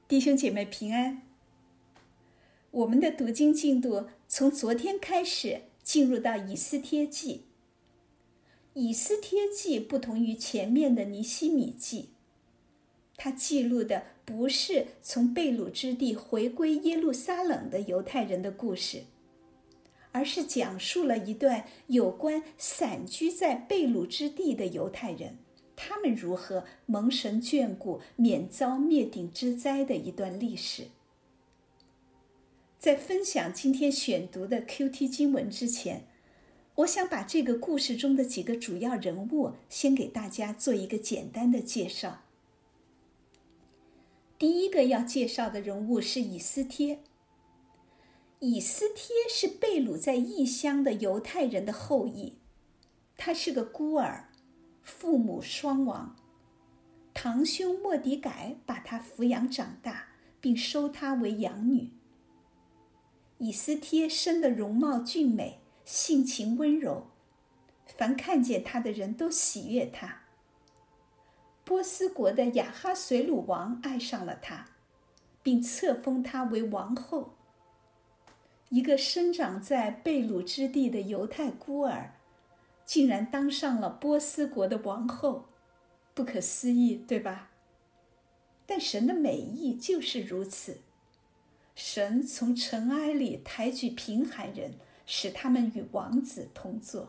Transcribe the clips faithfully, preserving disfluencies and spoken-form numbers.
弟兄姐妹平安。我们的读经进度从昨天开始进入到以斯帖记。以斯帖记不同于前面的尼希米记，它记录的不是从被掳之地回归耶路撒冷的犹太人的故事，而是讲述了一段有关散居在被掳之地的犹太人，他们如何蒙神眷顾，免遭灭顶之灾的一段历史。在分享今天选读的 Q T 经文之前，我想把这个故事中的几个主要人物先给大家做一个简单的介绍。第一个要介绍的人物是以斯帖。以斯帖是被掳在异乡的犹太人的后裔，他是个孤儿，父母双亡，堂兄末底改把他抚养长大，并收他为养女。以斯帖生得容貌俊美，性情温柔，凡看见他的人都喜悦他。波斯国的亚哈随鲁王爱上了他，并册封他为王后。一个生长在被掳之地的犹太孤儿，竟然当上了波斯国的王后，不可思议，对吧？但神的美意就是如此，神从尘埃里抬举贫寒人，使他们与王子同坐。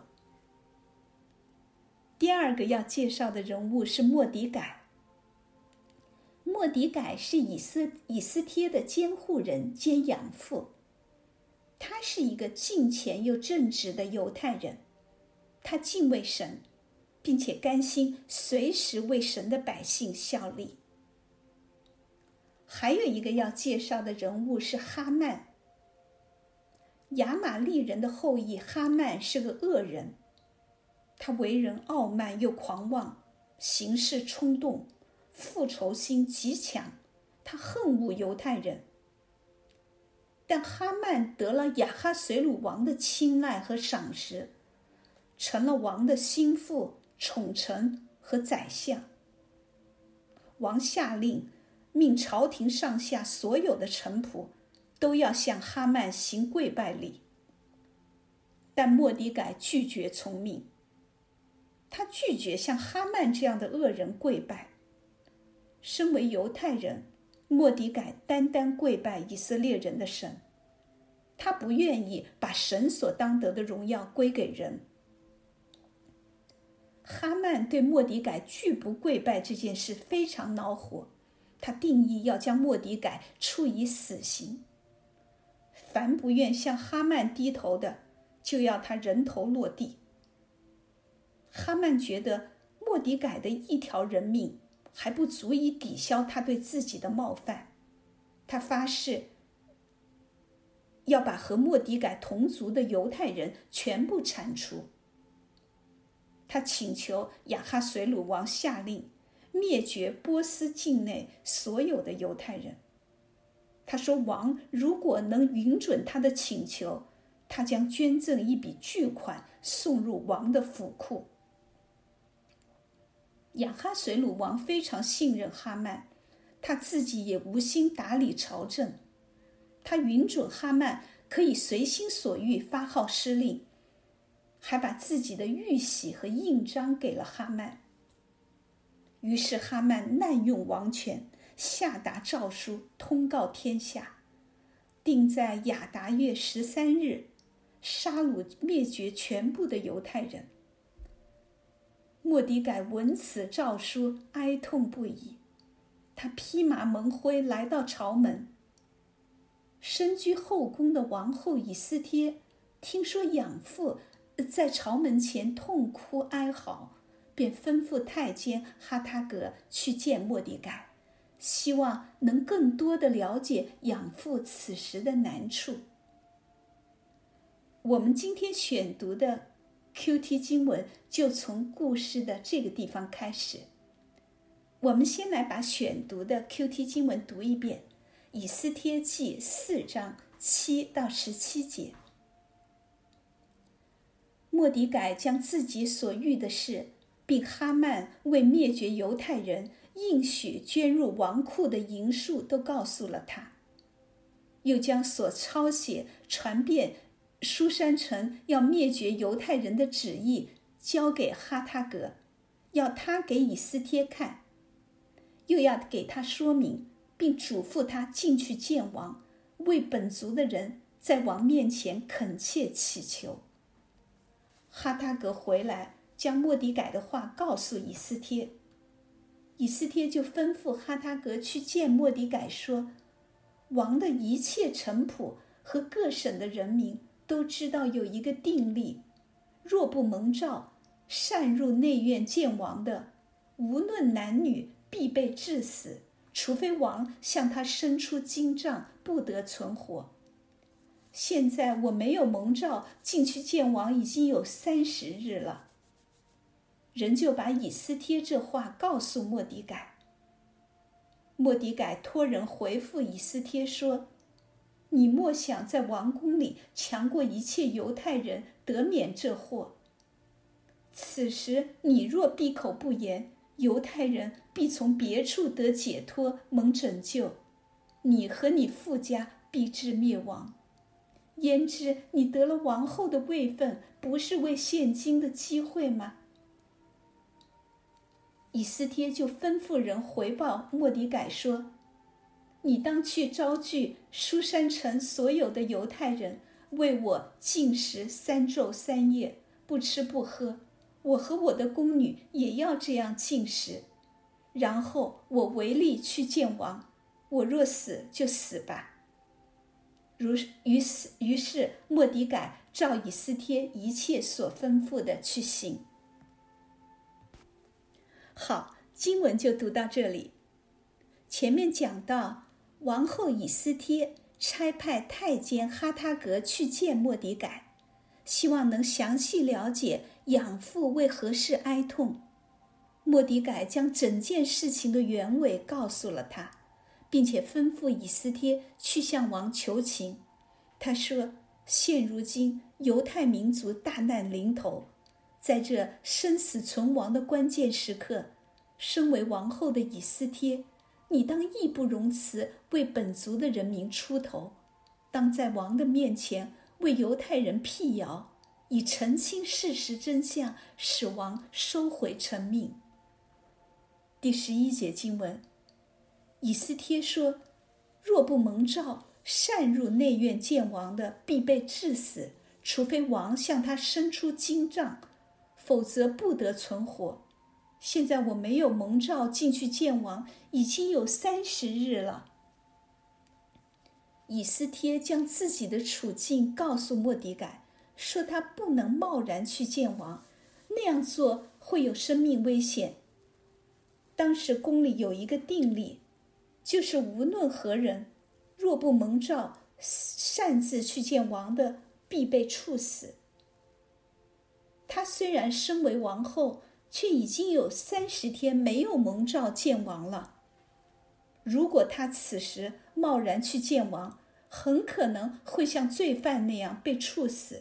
第二个要介绍的人物是末底改。末底改是以斯以斯帖的监护人兼养父，他是一个敬虔又正直的犹太人，他敬畏神，并且甘心随时为神的百姓效力。还有一个要介绍的人物是哈曼。亚玛力人的后裔哈曼是个恶人，他为人傲慢又狂妄，行事冲动，复仇心极强，他恨恶犹太人。但哈曼得了亚哈随鲁王的青睐和赏识，成了王的心腹、宠臣和宰相。王下令命朝廷上下所有的臣仆都要向哈曼行跪拜礼，但末底改拒绝从命，他拒绝向哈曼这样的恶人跪拜。身为犹太人，末底改单单跪拜以色列人的神，他不愿意把神所当得的荣耀归给人。哈曼对末底改拒不跪拜这件事非常恼火，他定义要将末底改处以死刑。凡不愿向哈曼低头的，就要他人头落地。哈曼觉得末底改的一条人命还不足以抵消他对自己的冒犯，他发誓要把和末底改同族的犹太人全部铲除。他请求亚哈随鲁王下令灭绝波斯境内所有的犹太人。他说，王如果能允准他的请求，他将捐赠一笔巨款送入王的府库。亚哈随鲁王非常信任哈曼，他自己也无心打理朝政。他允准哈曼可以随心所欲发号施令，还把自己的玉玺和印章给了哈曼。于是哈曼滥用王权，下达诏书通告天下，定在亚达月十三日杀戮灭绝全部的犹太人。末底改闻此诏书，哀痛不已，他披麻蒙灰来到朝门。身居后宫的王后以斯帖听说养父在朝门前痛哭哀嚎，便吩咐太监哈他革去见末底改，希望能更多的了解养父此时的难处。我们今天选读的 Q T 经文就从故事的这个地方开始。我们先来把选读的 Q T 经文读一遍，以斯帖记四章七到十七节。末底改将自己所遇的事，并哈曼为灭绝犹太人应许捐入王库的银数都告诉了他，又将所抄写传遍书珊城要灭绝犹太人的旨意交给哈他格，要他给以斯帖看，又要给他说明，并嘱咐他进去见王，为本族的人在王面前恳切祈求。哈他格回来，将末底改的话告诉以斯帖，以斯帖就吩咐哈他格去见末底改，说：王的一切臣仆和各省的人民都知道有一个定例，若不蒙召擅入内院见王的，无论男女，必被治死，除非王向他伸出金杖，不得存活。现在我没有蒙召进去见王，已经有三十日了。人就把以斯帖这话告诉末底改。末底改托人回复以斯帖说：你莫想在王宫里强过一切犹太人，得免这祸。此时你若闭口不言，犹太人必从别处得解脱，蒙拯救，你和你父家必至灭亡。焉知你得了王后的位分，不是为现今的机会吗？以斯帖就吩咐人回报末底改说：你当去招聚书珊城所有的犹太人，为我禁食三昼三夜，不吃不喝，我和我的宫女也要这样禁食，然后我违例去见王，我若死就死吧。如于是于是末底改照以斯帖一切所吩咐的去行。好，经文就读到这里。前面讲到王后以斯帖差派太监哈他格去见末底改，希望能详细了解养父为何事哀痛。末底改将整件事情的原委告诉了他，并且吩咐以斯帖去向王求情。他说：现如今犹太民族大难临头，在这生死存亡的关键时刻，身为王后的以斯帖，你当义不容辞为本族的人民出头，当在王的面前为犹太人辟谣，以澄清事实真相，使王收回成命。第十一节经文，以斯帖说：若不蒙召擅入内院见王的，必被治死，除非王向他伸出金杖，否则不得存活。现在我没有蒙召进去见王，已经有三十日了。以斯帖将自己的处境告诉末底改，说他不能贸然去见王，那样做会有生命危险。当时宫里有一个定例，就是无论何人，若不蒙召擅自去见王的，必被处死。她虽然身为王后，却已经有三十天没有蒙召见王了。如果她此时贸然去见王，很可能会像罪犯那样被处死。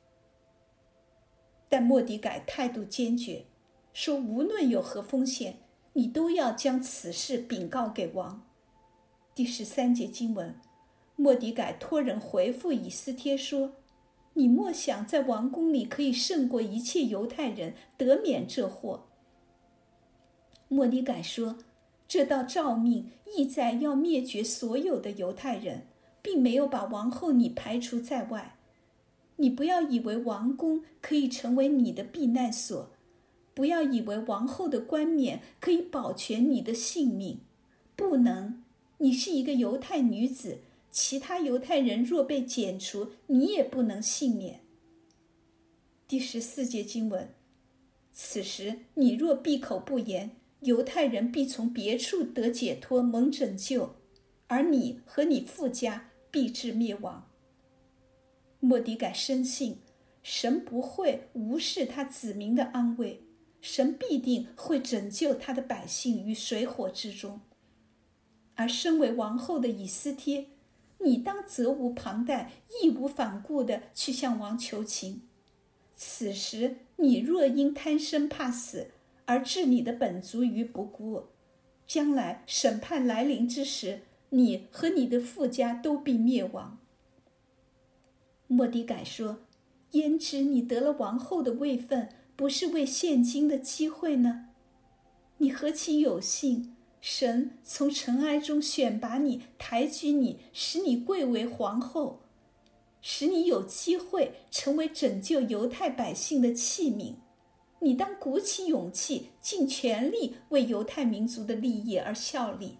但末底改态度坚决，说无论有何风险，你都要将此事禀告给王。第十三节经文，末底改托人回复以斯帖说：你莫想在王宫里可以胜过一切犹太人，得免这祸。末底改说：这道诏命意在要灭绝所有的犹太人，并没有把王后你排除在外。你不要以为王宫可以成为你的避难所，不要以为王后的冠冕可以保全你的性命，不能。你是一个犹太女子，其他犹太人若被剪除，你也不能幸免。第十四节经文，此时你若闭口不言，犹太人必从别处得解脱，蒙拯救，而你和你父家必至灭亡。末底改深信，神不会无视他子民的安危，神必定会拯救他的百姓于水火之中。而身为王后的以斯帖，你当责无旁贷，义无反顾地去向王求情。此时你若因贪生怕死而置你的本族于不顾， 将来审判来临之时，你和你的父家都必灭亡。”末底改说：“焉知你得了王后的位分，不是为现今的机会呢？你何其有幸，神从尘埃中选拔你，抬举你，使你贵为皇后，使你有机会成为拯救犹太百姓的器皿。你当鼓起勇气，尽全力为犹太民族的利益而效力。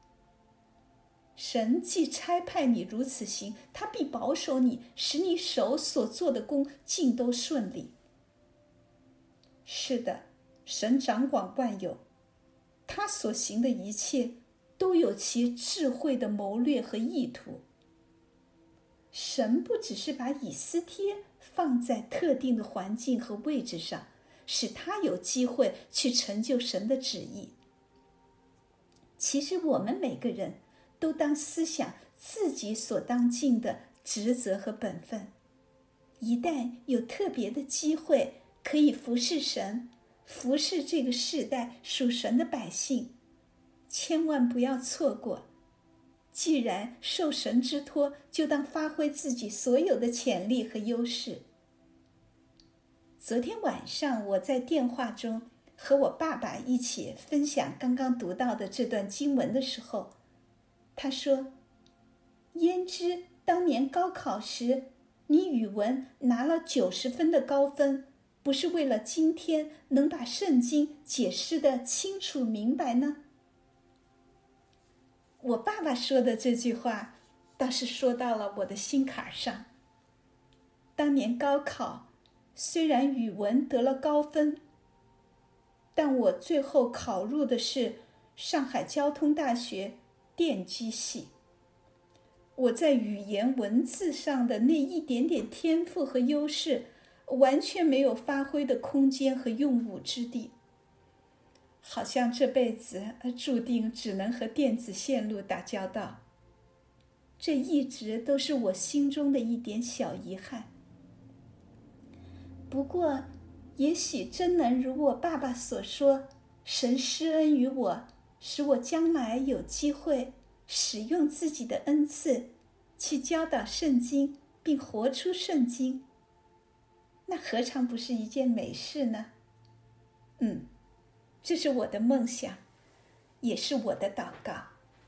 神既差派你如此行，他必保守你，使你手所做的工尽都顺利。”是的，神掌管万有，他所行的一切都有其智慧的谋略和意图。神不只是把以斯帖放在特定的环境和位置上，使他有机会去成就神的旨意。其实我们每个人都当思想自己所当尽的职责和本分。一旦有特别的机会可以服侍神，服侍这个世代属神的百姓，千万不要错过。既然受神之托，就当发挥自己所有的潜力和优势。昨天晚上我在电话中和我爸爸一起分享刚刚读到的这段经文的时候，他说：“焉知当年高考时，你语文拿了九十分的高分，不是为了今天能把圣经解释得清楚明白呢？”我爸爸说的这句话倒是说到了我的心坎上。当年高考虽然语文得了高分，但我最后考入的是上海交通大学电机系。我在语言文字上的那一点点天赋和优势，完全没有发挥的空间和用武之地，好像这辈子注定只能和电子线路打交道。这一直都是我心中的一点小遗憾。不过，也许真能如我爸爸所说，神施恩于我，使我将来有机会使用自己的恩赐，去教导圣经，并活出圣经。那何尝不是一件美事呢？嗯，这是我的梦想，也是我的祷告。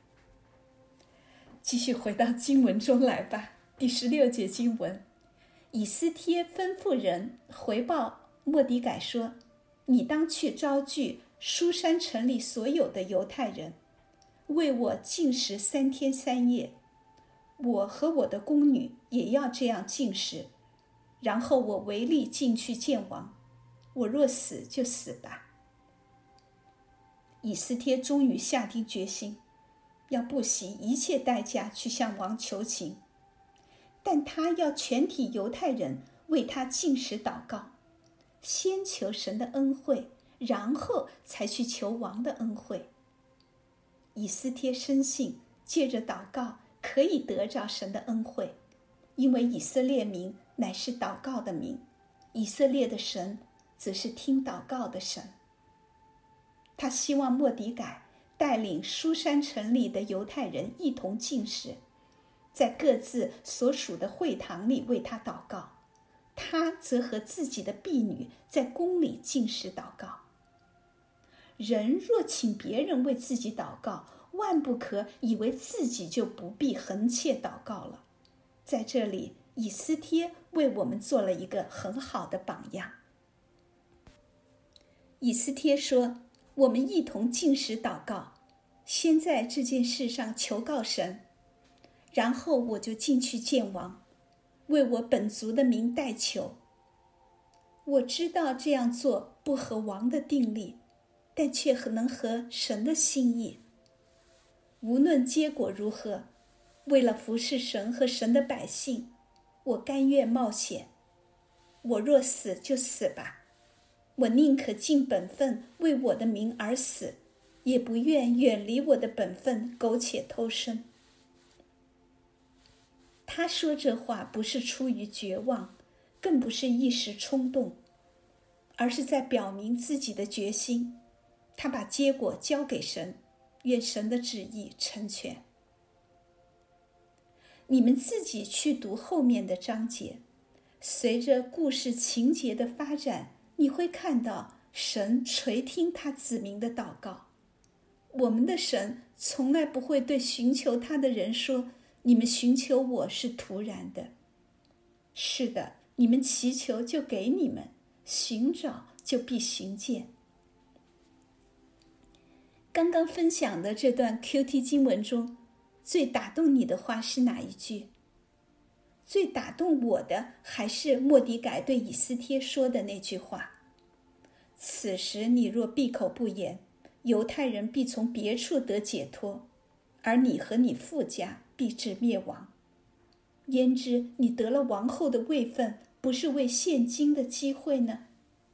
继续回到经文中来吧。第十六节经文，以斯帖吩咐人回报末底改说：“你当去招聚书珊城里所有的犹太人，为我禁食三天三夜。我和我的宫女也要这样禁食，然后我违例进去见王。我若死就死吧。”以斯帖终于下定决心，要不惜一切代价去向王求情，但他要全体犹太人为他禁食祷告，先求神的恩惠，然后才去求王的恩惠。以斯帖深信，借着祷告可以得着神的恩惠，因为以色列民乃是祷告的民，以色列的神则是听祷告的神。他希望末底改带领书珊城里的犹太人一同禁食，在各自所属的会堂里为他祷告，他则和自己的婢女在宫里禁食祷告。人若请别人为自己祷告，万不可以为自己就不必横切祷告了。在这里，以斯帖为我们做了一个很好的榜样。以斯帖说：“我们一同禁食祷告，先在这件事上求告神，然后我就进去见王，为我本族的民代求。我知道这样做不合王的定例，但却能合神的心意。无论结果如何，为了服侍神和神的百姓，我甘愿冒险。我若死就死吧，我宁可尽本分为我的民而死，也不愿远离我的本分，苟且偷生。”他说这话不是出于绝望，更不是一时冲动，而是在表明自己的决心。他把结果交给神， 愿神的旨意成全。你们自己去读后面的章节，随着故事情节的发展，你会看到神垂听他子民的祷告。我们的神从来不会对寻求他的人说，你们寻求我是徒然的。是的，你们祈求就给你们，寻找就必寻见。刚刚分享的这段 Q T 经文中，最打动你的话是哪一句？最打动我的还是末底改对以斯帖说的那句话：此时你若闭口不言，犹太人必从别处得解脱，而你和你父家必至灭亡。焉知你得了王后的位分，不是为现今的机会呢？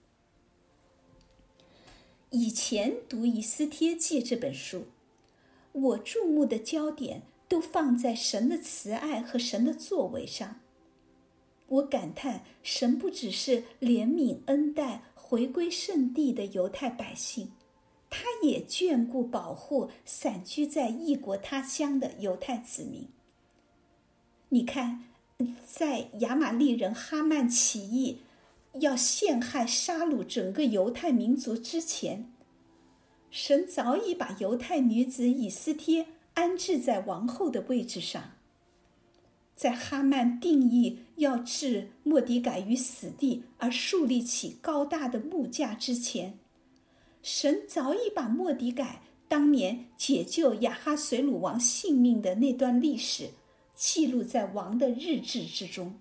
以前读以斯帖记这本书，我注目的焦点都放在神的慈爱和神的作为上。我感叹神不只是怜悯恩待回归圣地的犹太百姓，他也眷顾保护散居在异国他乡的犹太子民。你看，在亚玛力人哈曼起义要陷害杀戮整个犹太民族之前，神早已把犹太女子以斯帖安置在王后的位置上。在哈曼定义要置末底改于死地而树立起高大的木架之前，神早已把末底改当年解救亚哈随鲁王性命的那段历史记录在王的日志之中。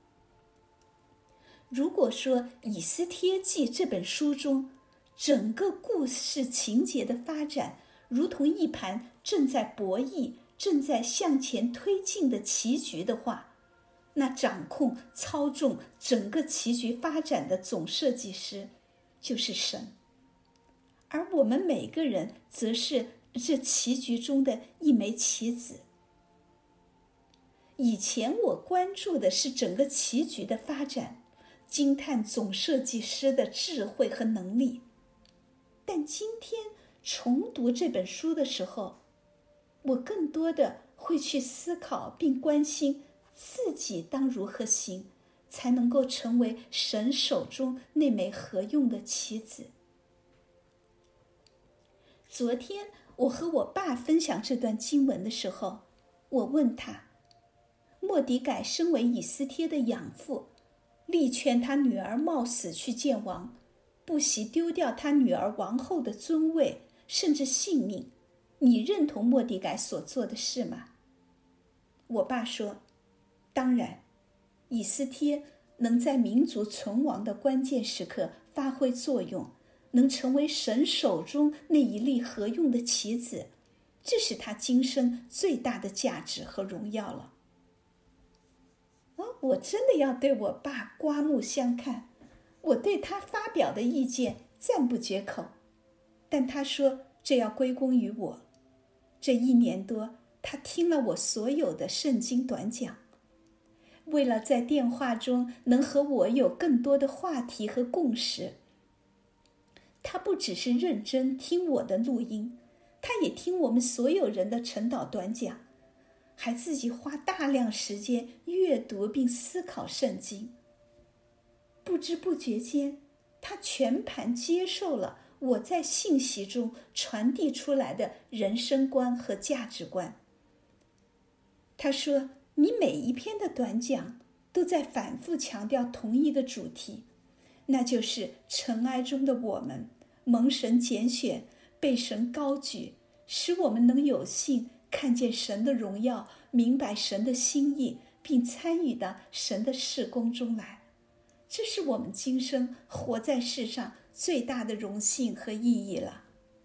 如果说以斯帖记这本书中整个故事情节的发展如同一盘正在博弈、正在向前推进的棋局的话，那掌控、操纵整个棋局发展的总设计师就是神，而我们每个人则是这棋局中的一枚棋子。以前我关注的是整个棋局的发展，惊叹总设计师的智慧和能力。但今天重读这本书的时候，我更多的会去思考并关心自己当如何行，才能够成为神手中那枚合用的棋子。昨天我和我爸分享这段经文的时候，我问他，末底改身为以斯帖的养父，力劝他女儿冒死去见王，不惜丢掉他女儿王后的尊位甚至性命，你认同末底改所做的事吗？我爸说，当然，以斯帖能在民族存亡的关键时刻发挥作用，能成为神手中那一粒合用的棋子，这是他今生最大的价值和荣耀了。哦，我真的要对我爸刮目相看，我对他发表的意见赞不绝口，但他说这要归功于我。这一年多，他听了我所有的圣经短讲，为了在电话中能和我有更多的话题和共识，他不只是认真听我的录音，他也听我们所有人的晨祷短讲，还自己花大量时间阅读并思考圣经。不知不觉间，他全盘接受了我在信息中传递出来的人生观和价值观。他说，你每一篇的短讲都在反复强调同一个主题，那就是尘埃中的我们蒙神拣选，被神高举，使我们能有幸看见神的荣耀，明白神的心意，并参与到神的事工中来。这是我们今生活在世上最大的荣幸和意义了。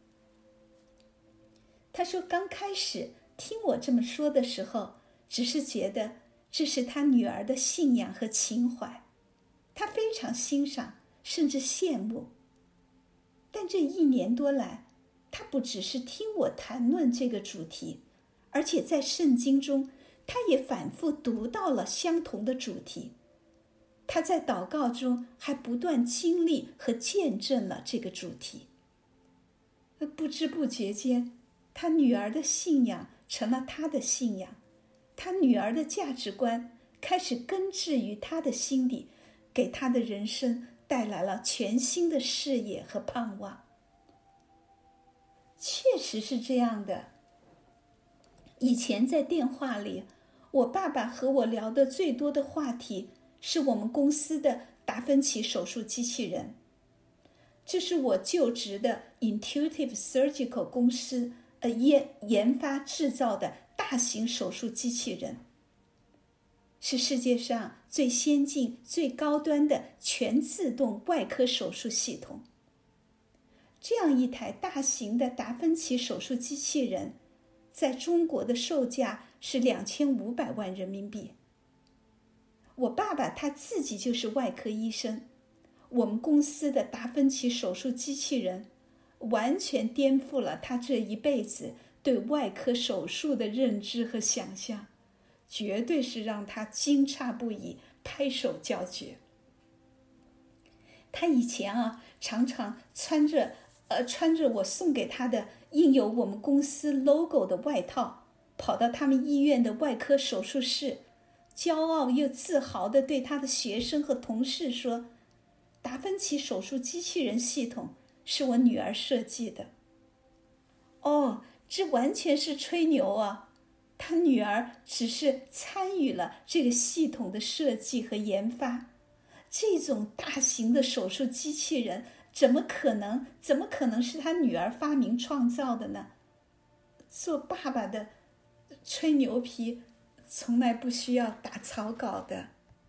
他说，刚开始听我这么说的时候，只是觉得这是他女儿的信仰和情怀，他非常欣赏，甚至羡慕。但这一年多来，他不只是听我谈论这个主题，而且在圣经中，他也反复读到了相同的主题。他在祷告中还不断经历和见证了这个主题。不知不觉间， 他女儿的信仰成了他的信仰，他女儿的价值观开始根植于他的心底，给他的人生带来了全新的视野和盼望。确实是这样的。以前在电话里，我爸爸和我聊的最多的话题是我们公司的达芬奇手术机器人。这是我就职的 Intuitive Surgical 公司呃研研发制造的大型手术机器人，是世界上最先进、最高端的全自动外科手术系统。这样一台大型的达芬奇手术机器人，在中国的售价是两千五百万人民币。我爸爸他自己就是外科医生，我们公司的达芬奇手术机器人完全颠覆了他这一辈子对外科手术的认知和想象，绝对是让他惊诧不已，拍手叫绝。他以前啊，常常穿着呃穿着我送给他的印有我们公司 logo 的外套，跑到他们医院的外科手术室，骄傲又自豪地对他的学生和同事说，达芬奇手术机器人系统是我女儿设计的。哦，这完全是吹牛啊！他女儿只是参与了这个系统的设计和研发。这种大型的手术机器人怎么可能怎么可能是他女儿发明创造的呢？做爸爸的吹牛皮从来不需要打草稿的。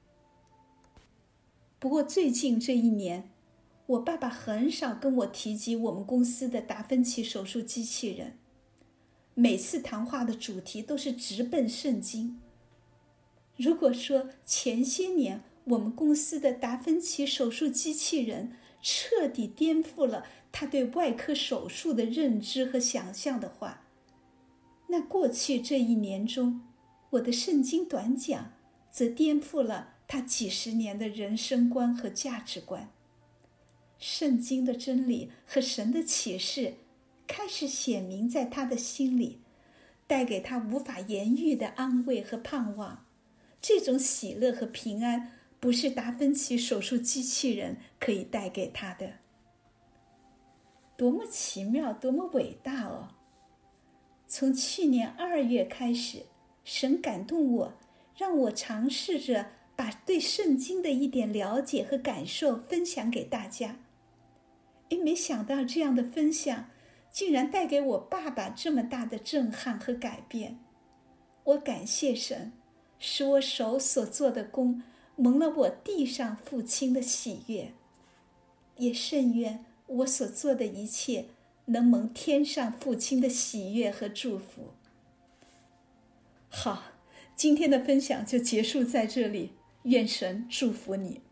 不过最近这一年，我爸爸很少跟我提及我们公司的达芬奇手术机器人，每次谈话的主题都是直奔圣经。如果说前些年我们公司的达芬奇手术机器人彻底颠覆了他对外科手术的认知和想象的话，那过去这一年中，我的圣经短讲则颠覆了他几十年的人生观和价值观。圣经的真理和神的启示开始显明在他的心里，带给他无法言喻的安慰和盼望。这种喜乐和平安不是达芬奇手术机器人可以带给他的。多么奇妙，多么伟大哦！从去年二月开始，神感动我，让我尝试着把对圣经的一点了解和感受分享给大家。诶，没想到这样的分享竟然带给我爸爸这么大的震撼和改变。我感谢神，使我手所做的工蒙了我地上父亲的喜悦，也甚愿我所做的一切能蒙天上父亲的喜悦和祝福。好，今天的分享就结束在这里，愿神祝福你。